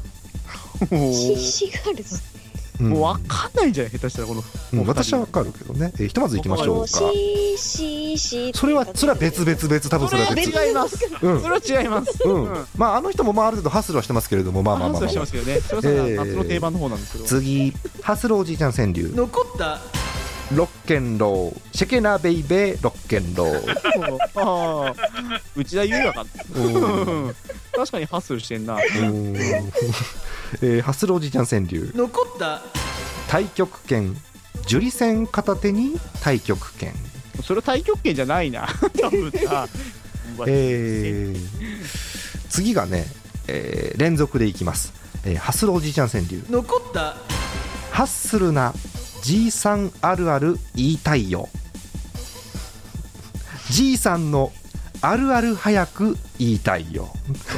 CC ガールズもう分かんないんじゃない、下手したらこの、 私は分かるけどね。ひとまずいきましょうか。それは別多分それは別。 違います。それは違います。 あの人もある程度ハスルはしてますけれども、 ハスルしてますけどね。夏の定番の方なんですけど。 次、ハスルおじいちゃん川柳。 残ったロッケンローシェケナベイベーロッケンロー。 内田優也か。確かにハッスルしてんな。 ハスルおじいちゃん川柳。 残った太極拳樹里線片手に太極拳。 それは太極拳じゃないな多分さ。 次がね、連続でいきます。ハスルおじいちゃん川柳。 残ったハッスルなじいさんあるある言いたいよ。じいさんのあるある早く言いたいよ。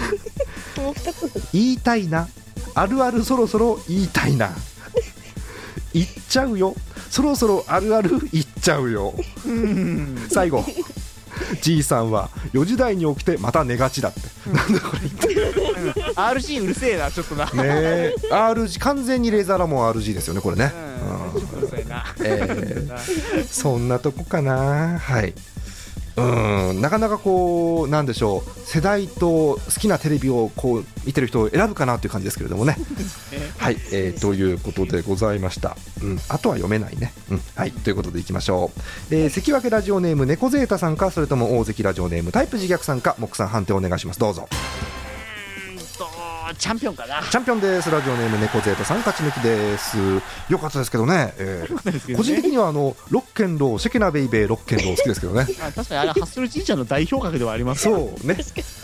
言いたいな、あるあるそろそろ言いたいな、言っちゃうよ、そろそろあるある言っちゃうよ。最後、じいさんは4時台に起きてまた寝がちだって。なんでこれ言ってる。 RG うるせえなちょっとな。 ね、RG 完全にレーザーラモン RG ですよねこれね。 うるさいな。 そんなとこかな。はい。 なかなかこうなんでしょう、世代と好きなテレビをこう見てる人を選ぶかなという感じですけれどもねはい、ということでございました、あとは読めないね、はい、ということでいきましょう、関脇ラジオネーム猫ゼータさんか、それとも大関ラジオネームタイプ自虐さんか、モックさん判定お願いします。どうぞ。 チャンピオンかな。 チャンピオンです。ラジオネーム猫ゼータさん勝ち抜きです。よかったですけどね、個人的にはロッケンローシェケナベイベーロッケンロー好きですけどね確かにあれハッスルじいちゃんの代表格ではありますそうね、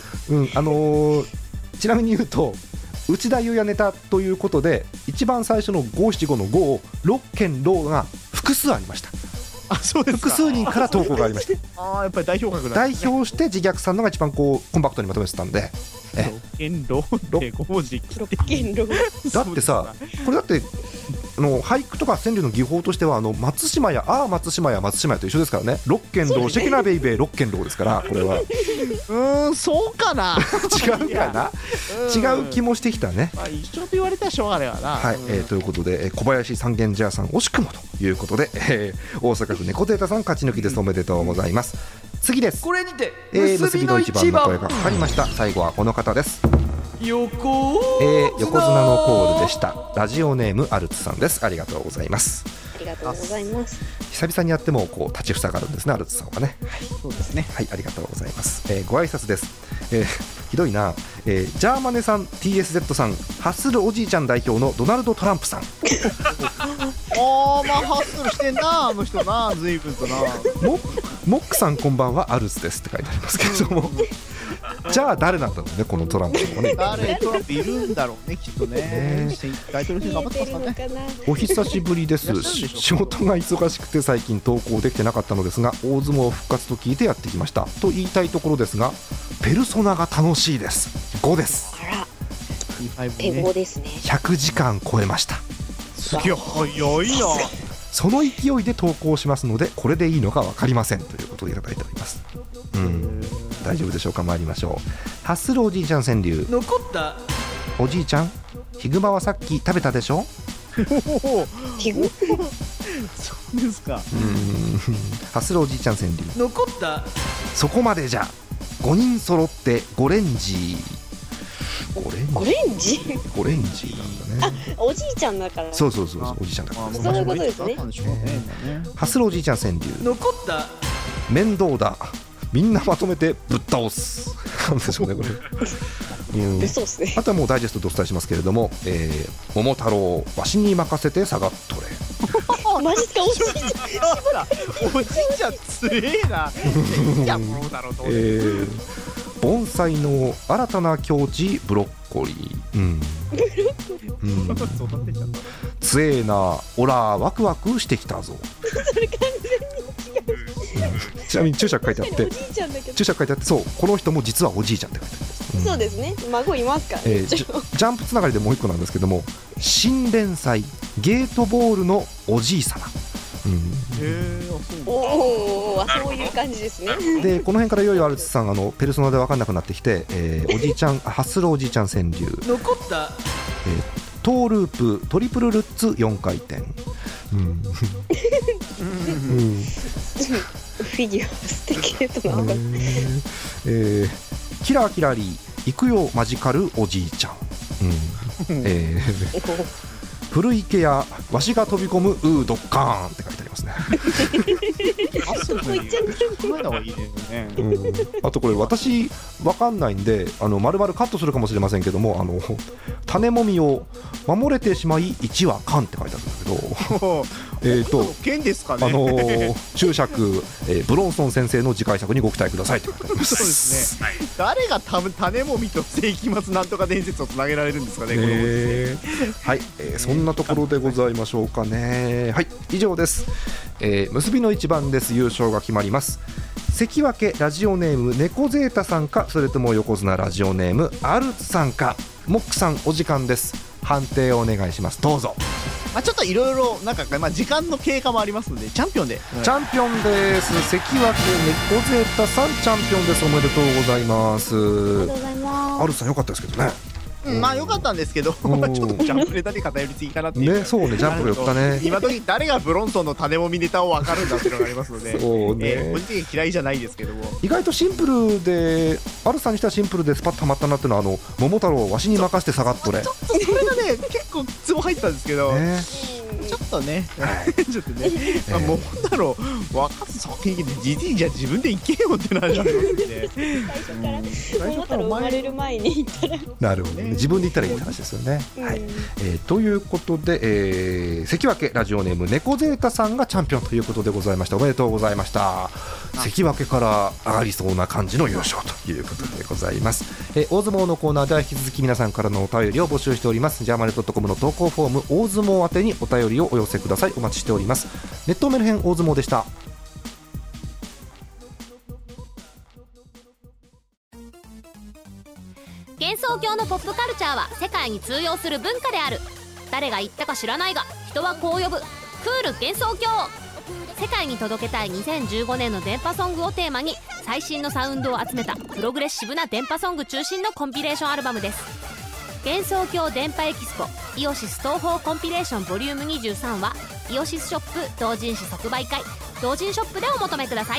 ちなみに言うと内田裕也ネタということで一番最初の575の5をロッケンローが複数ありました。 そうですか。 複数人から投稿がありましたやっぱり代表格代表して自虐さんのが一番こうコンパクトにまとめてたんで、 ロッケンローって5文字ロッケンローだってさ、これだって俳句とか川柳の技法としては松島や松島や松島やと一緒ですからね。ロッケンローシェケナベイベーロッケンローですから、これはそうかな違うかな違う気もしてきたね。 一緒と言われたらしょうがないわな。 はい、ということで小林三軒茶屋さん惜しくもということで、大阪府猫ゼータさん勝ち抜きです。おめでとうございます。次です。 これにて結びの一番の声がかかりました。最後はこの方です。横綱のコールでした。ラジオネームアルツさんです。ありがとうございます。 ありがとうございます。 久々にやってもこう立ちふさがるんですね、アルツさんはね。はい、 そうですね。 はい、ありがとうございます。ご挨拶です。ひどいな、ジャーマネさん TSZ さんハッスルおじいちゃん代表のドナルド・トランプさんまあハッスルしてんなあの人な、随分とな。 モックさんこんばんはアルツですって書いてありますけれどもじゃあ誰なんだろうね、このトランプさんはね。 誰トランプいるんだろうね、きっとね。大統領選頑張ってますからね。 お久しぶりです。仕事が忙しくて最近投稿できてなかったのですが、大相撲復活と聞いてやってきましたと言いたいところですが、ペルソナが楽しいです。5です。 あら、ペ5ですね。 100時間超えました。 すげえ早いな。 その勢いで投稿しますので、これでいいのか分かりませんということでいただいております。大丈夫でしょうか。参りましょう。ハッスルおじいちゃん川柳。 残ったおじいちゃん、ヒグマはさっき食べたでしょ。 ヒグそうですか。 ハッスルおじいちゃん川柳。 残ったそこまでじゃ5人揃って5レンジ。 5レンジ 5レンジなんだね。 おじいちゃんだから。 そうおじいちゃんだから。 そういうことですね。 ハッスルおじいちゃん川柳。 残った面倒だみんなまとめてぶっ倒す。なんでしょうねこれ。 そうですね。 あとはもうダイジェストでお伝えしますけれども、桃太郎わしに任せて下がっとれ。 マジっすか。おじいちゃんおじいちゃんつれえな。いや桃太郎と盆栽の新たな境地ブロッコリー。つえーなオラワクワクしてきたぞ。 それ完全に違う。 ちなみに注釈書いてあって、そうこの人も実はおじいちゃんって書いてあります。 そうですね、孫いますからね。 ジャンプつながりでもう一個なんですけども、新連載ゲートボールのおじいさま。 そういう感じですね。 でこの辺からいよいよアルツさんペルソナで分かんなくなってきて、おじいちゃんハッスルおじいちゃん川柳。 残ったトーループトリプルルッツ4回転。 フィギュアステケートなのか。 キラキラリ行くよマジカルおじいちゃん。古池やわしが飛び込むドッカーンって書いてありますね。あとこれ私わかんないんで丸々カットするかもしれませんけども、種もみを守れてしまい1はカンって書いてあるんだけど剣ですかね。 注釈、ブロンソン先生の次回作にご期待くださいって書いてあります。 そうですね。誰が種もみと世紀末なんとか伝説をつなげられるんですかね、この文字で。 はい、そんなところでございましょうかね。はい、以上です。結びの一番です。優勝が決まります。関脇ラジオネーム猫ゼータさんか、それとも横綱ラジオネームアルツさんか。モックさんお時間です。判定をお願いします。どうぞ。 ちょっといろいろなんか、時間の経過もありますのでチャンピオンで、 チャンピオンです。関脇猫ゼータさんチャンピオンです。おめでとうございます。 ありがとうございます。 アルツさん良かったですけどね。 まあ良かったんですけど、ちょっとジャンプネタに偏りすぎかなっていうね、そうね、ジャンプ力だね。 今時誰がブロンソンの種もみネタを分かるんだっていうのがありますので、 そうね、 個人的に嫌いじゃないですけども、 意外とシンプルで、アルさんにしてはシンプルでスパッとはまったなっていうのは、桃太郎わしに任せて下がっとれ、 ちょっとそれがね結構ツボ入ったんですけど、ちょっとね、ちょっとね、桃太郎分かす作品でじじいじゃ自分で行けよってなっちゃいますね。 桃太郎生まれる前に言ったらなるほどね、自分で言ったらいい話ですよね。はい、ということで、関脇ラジオネーム猫ゼータさんがチャンピオンということでございました。おめでとうございました。関脇から上がりそうな感じの優勝ということでございます。大相撲のコーナーでは引き続き皆さんからのお便りを募集しております。ジャーマネ.com の投稿フォーム大相撲宛てにお便りをお寄せください。お待ちしております。ネットメルヘン大相撲でした。 幻想郷のポップカルチャーは世界に通用する文化である。誰が言ったか知らないが人はこう呼ぶ。クール幻想郷。世界に届けたい2015年の電波ソングをテーマに最新のサウンドを集めたプログレッシブな電波ソング中心のコンピレーションアルバムです。幻想郷電波エキスポイオシス東宝コンピレーションボリューム23はイオシスショップ同人誌即売会同人ショップでお求めください。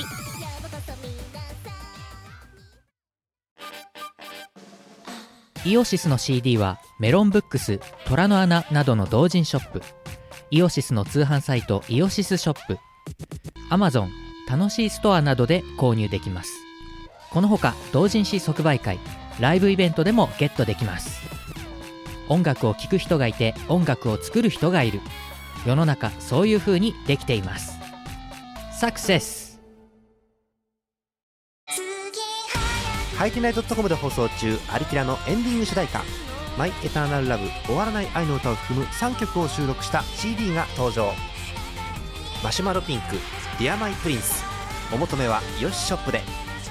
イオシスの CD はメロンブックス、虎の穴などの同人ショップ、イオシスの通販サイトイオシスショップ、Amazon、楽しいストアなどで購入できます。このほか同人誌即売会、ライブイベントでもゲットできます。音楽を聴く人がいて音楽を作る人がいる。世の中そういう風にできています。サクセス。 ハイテナイ.com で放送中アリキラのエンディング主題歌マイエターナルラブ終わらない愛の歌を含む3曲を収録した CD が登場。マシュマロピンクディアマイプリンス、お求めはイオシスショップで。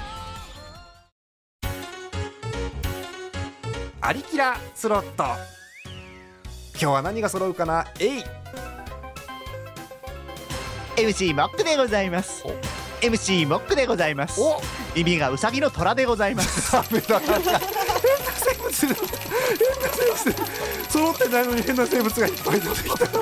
アリキラスロット、今日は何が揃うかな。 MC モックでございます。MC モックでございます。意味がウサギの虎でございます。 ダメだ、変な生物揃ってないのに変な生物がいっぱい出てきた。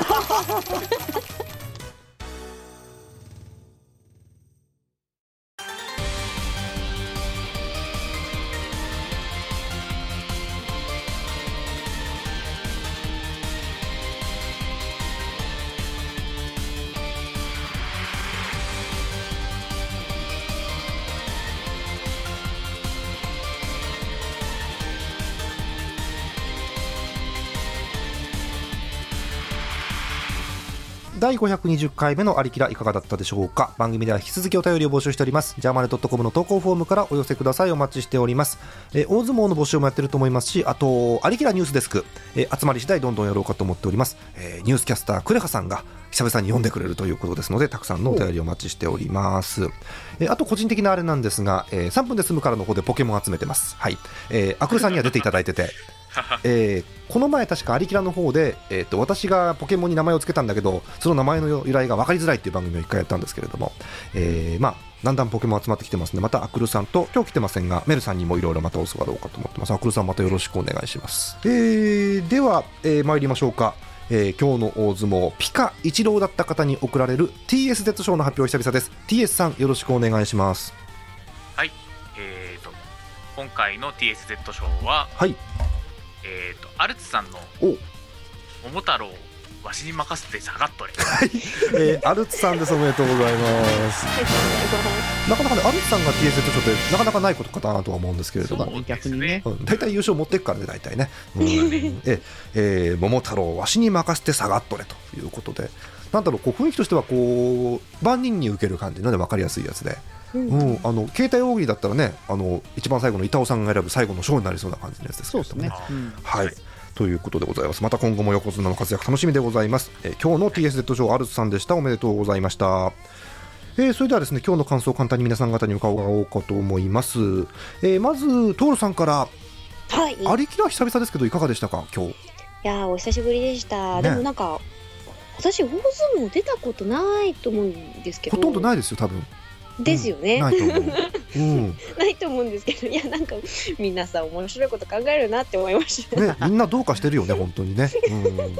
第520回目のアリキラいかがだったでしょうか。番組では引き続きお便りを募集しております。ジャーマネ.com の投稿フォームからお寄せください。お待ちしております。大相撲の募集もやってると思いますし、あとアリキラニュースデスク、集まり次第どんどんやろうかと思っております。ニュースキャスタークレハさんが久々に読んでくれるということですので、たくさんのお便りをお待ちしております。あと個人的なあれなんですが、3分で済むからの方でポケモン集めてます。はい、アクルさんには出ていただいててこの前確かアリキラの方で、私がポケモンに名前を付けたんだけどその名前の由来が分かりづらいっていう番組を1回やったんですけれども、だんだんポケモン集まってきてますので、またアクルさんと今日来てませんがメルさんにもいろいろまた教わろうかと思ってます。アクルさんまたよろしくお願いします。では、参りましょうか。今日の大相撲ピカ一郎だった方に贈られる TSZ 賞の発表久々です。 TS さんよろしくお願いします。 はい、今回の TSZ 賞は、はい、アルツさんの桃太郎わしに任せて下がっとれアルツさんです。おめでとうございますなかなかね、アルツさんが TSZ 賞ってなかなかないことかなとは思うんですけれども、 逆にね、 だいたい優勝持っていくからね、大体ね、桃太郎わしに任せて下がっとれということで、なんだろう、雰囲気としてはこう万人に受ける感じので分かりやすいやつで、携帯大喜利だったらね、一番最後の板尾さんが選ぶ最後の賞になりそうな感じのやつですけれどもね。はい、ということでございます。また今後も横綱の活躍楽しみでございます。今日の TSZ 賞アルツさんでした。おめでとうございました。それではですね、今日の感想を簡単に皆さん方に伺おうかと思います。まずトールさんから、はい、アリキラ久々ですけどいかがでしたか今日。 いやお久しぶりでした、でもなんか私大相撲出たことないと思うんですけど。 ほとんどないですよ多分。 ですよね、 ないと思う、 ないと思うんですけど、いやなんかみんなさ面白いこと考えるなって思いましたね、みんなどうかしてるよね本当にね、 ちょっと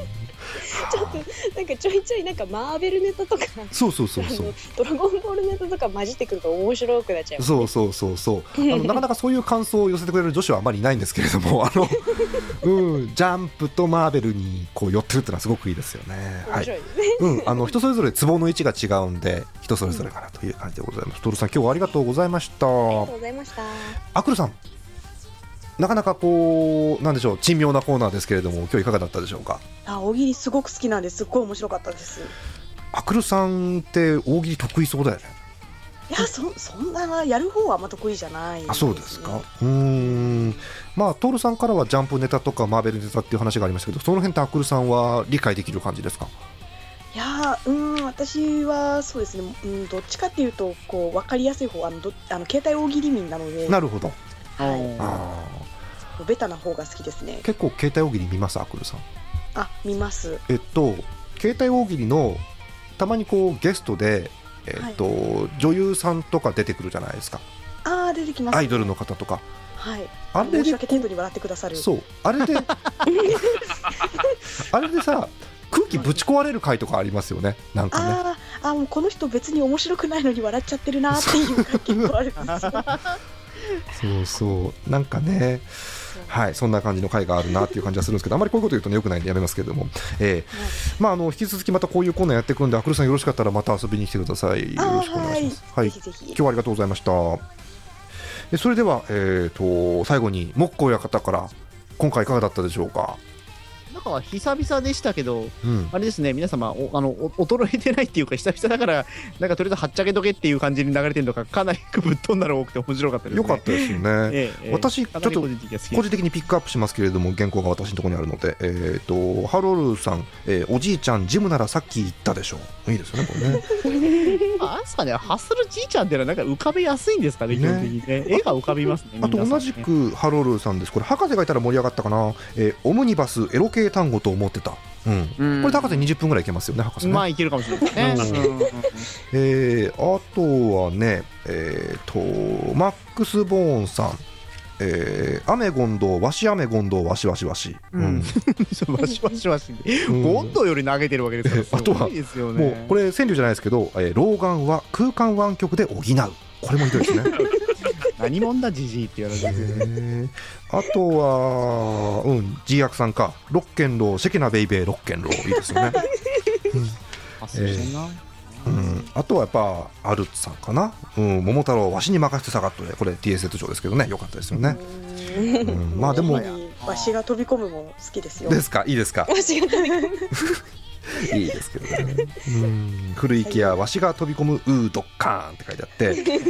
なんかちょいちょいなんかマーベルネタとかそうドラゴンボールネタとか混じってくると面白くなっちゃいます、ね、 そうなかなかそういう感想を寄せてくれる女子はあまりいないんですけれどもジャンプとマーベルにこう寄ってるってのはすごくいいですよね。 面白いですね、 人それぞれツボの位置が違うんで人それぞれかなという感じでございます。トールさん今日はありがとうございました。 ありがとうございました。 アクルさん、なかなかこうなんでしょう、珍妙なコーナーですけれども今日いかがだったでしょうか。 大喜利すごく好きなんですっごい面白かったです。 アクルさんって大喜利得意そうだよね。 いや そんなやる方はあんま得意じゃないです、ね、 そうですか。まあトールさんからはジャンプネタとかマーベルネタっていう話がありましたけど、その辺ってアクルさんは理解できる感じですか。 いや私はそうですね、どっちかっていうとこう分かりやすい方、携帯大喜利民なので。 なるほど、 ベタな方が好きですね。 結構携帯大喜利見ますアクルさん。 見ます。 携帯大喜利のたまにこうゲストで女優さんとか出てくるじゃないですか。 出てきます、ね、 アイドルの方とか。 あれで申し訳程度に笑ってくださる。 そうあれであれでさ空気ぶち壊れる回とかありますよね。なんかね、 もうこの人別に面白くないのに笑っちゃってるなっていう回結構あるんですよなんかね、そんな感じの回があるなっていう感じはするんですけど、あまりこういうこと言うと、ね、よくないんでやめますけれども、引き続きまたこういうコーナーやっていくんで、アクルさんよろしかったらまた遊びに来てください。よろしくお願いします。 ぜひぜひ。 今日はありがとうございました。それでは、最後に木工親方から今回いかがだったでしょうか。 なんか久々でしたけど、あれですね、皆様衰えてないっていうか、久々だからなんかとりあえずはっちゃけとけっていう感じに流れてるのか、かなりぶっ飛んだのが多くて面白かったですね。 よかったですよね。私ちょっと個人的にピックアップしますけれども、原稿が私のところにあるので、ハロルさん、おじいちゃんジムならさっき言ったでしょ。いいですよねこれね。 あんすかね、ハッスルじいちゃんってのはなんか浮かべやすいんですかね、基本的にね。絵が浮かびますね。 あと同じくハロルさんです。これ博士がいたら盛り上がったかな。オムニバスエロ系単語と思ってた。これで博士20分ぐらいいけますよね、博士ね。 まあいけるかもしれないですね。 あとはね、マックス・ボーンさん、アメゴンドウ、ワシアメゴンドウ、ワシワシワシ、 ワシワシワシ、ゴンドウより投げてるわけですから。 あとはもうこれ川柳じゃないですけど、老眼は空間湾曲で補う、これもひどいですね。 何者だジジイって言われてる。 あとはG 役さんか、ロッケンローシェケナベイベーロッケンロー、いいですよね。あとはやっぱアルツさんかな、桃太郎わしに任せて下がっとね、これ TSZ 上ですけどね、よかったですよね。まあでもわしが飛び込むも好きですよ。 ですか、いいですか。 わしが飛び込むいいですけどね。古池やわしが飛び込むドッカーンって書いてあって、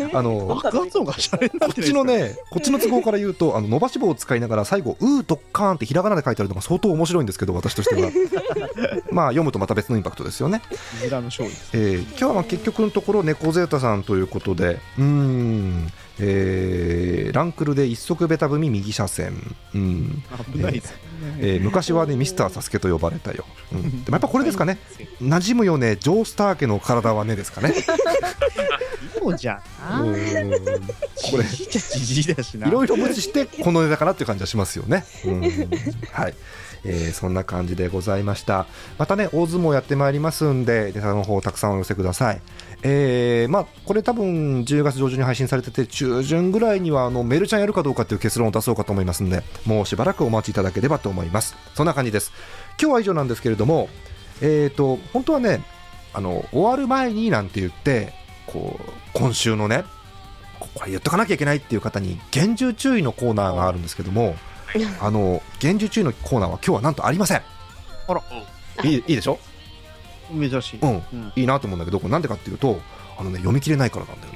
爆発音がシャレになってる。 こっちの都合から言うと、伸ばし棒を使いながら最後ドッカーンってひらがなで書いてあるのが相当面白いんですけど、私としてはまあ読むとまた別のインパクトですよね。 今日は結局のところ猫ゼータさんということで、ランクルで一足ベタ踏み右車線、 危ないですね。 昔はねミスターサスケと呼ばれたよ。でもやっぱこれですかね、馴染むよね、ジョースター家の体はねですかね。 そうじゃん。 これいろいろ無視してこのネタかなっていう感じはしますよね。はい、そんな感じでございました。またね大相撲やってまいりますんで、ネタの方たくさんお寄せください。これ多分10月上旬に配信されてて、中旬ぐらいにはメルちゃんやるかどうかっていう結論を出そうかと思いますので、もうしばらくお待ちいただければと思います。そんな感じです。今日は以上なんですけれども、本当はね終わる前になんて言って、こう今週のねこれ言っとかなきゃいけないっていう方に厳重注意のコーナーがあるんですけども、厳重注意のコーナーは今日はなんとありません。 あら、 いいでしょ。 珍しい、 いいなと思うんだけど、これなんでかっていうと読み切れないからなんだ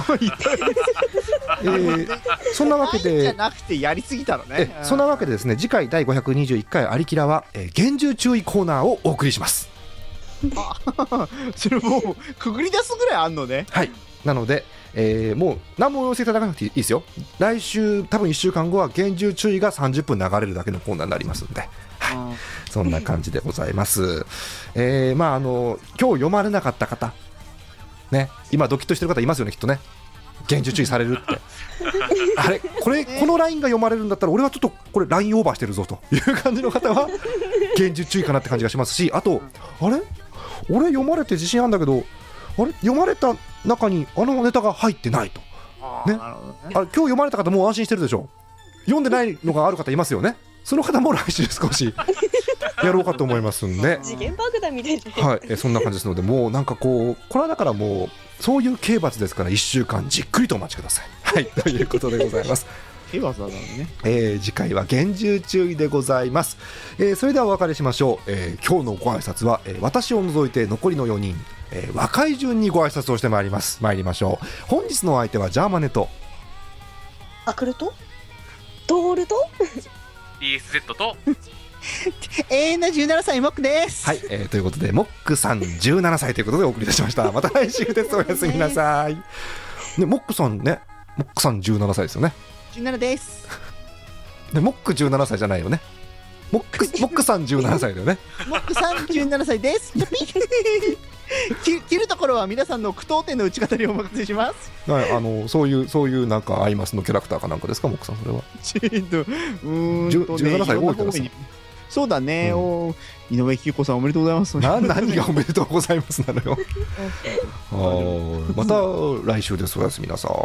よね。そんなわけでじゃなくてやりすぎたのね。 そんなわけでですね、次回第521回アリキラは、厳重注意コーナーをお送りします。 それもうくぐり出すぐらいあんのね。 はい、なので、もう何もお寄せいただかなくていいですよ。来週多分1週間後は厳重注意が30分流れるだけのコーナーになりますので、そんな感じでございます。今日読まれなかった方ね、今ドキッとしてる方いますよねきっとね。厳重注意されるってあれこのラインが読まれるんだったら俺はちょっとこれラインオーバーしてるぞという感じの方は厳重注意かなって感じがしますし、あとあれ俺読まれて自信あるんだけどあれ読まれた中にあのネタが入ってないと、ね、あれ今日読まれた方もう安心してるでしょ。読んでないのがある方いますよね。その方も来週少しやろうかと思いますんで次元爆弾みたいな、 はい、そんな感じですので、もうなんかこれはだからもうそういう刑罰ですから1週間じっくりとお待ちください。はいということでございます刑罰だね。次回は厳重注意でございます。それではお別れしましょう。今日のご挨拶は、私を除いて残りの4人、若い順にご挨拶をしてまいりましょう。本日の相手はジャーマネとアクルとトールと DSZ と永遠な17歳モックです。 はい、ということでモックさん17歳ということでお送りいたしました。また来週です。おやすみなさい。ね、モックさん17歳ですよね。 17ですでモック17歳じゃないよね。モックさん17歳だよね。 モックさん17歳です切るところは皆さんの句読点の打ち方にお任せします。 はい、そういうなんかアイマスのキャラクターかなんかですか、モックさん。それは17歳多いからさ。 そうだね、井上貴子さんおめでとうございます。 何がおめでとうございますなのよまた来週です。おやすみなさい。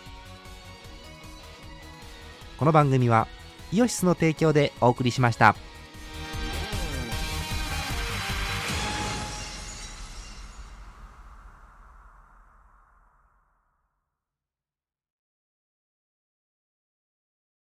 この番組はイオシスの提供でお送りしました。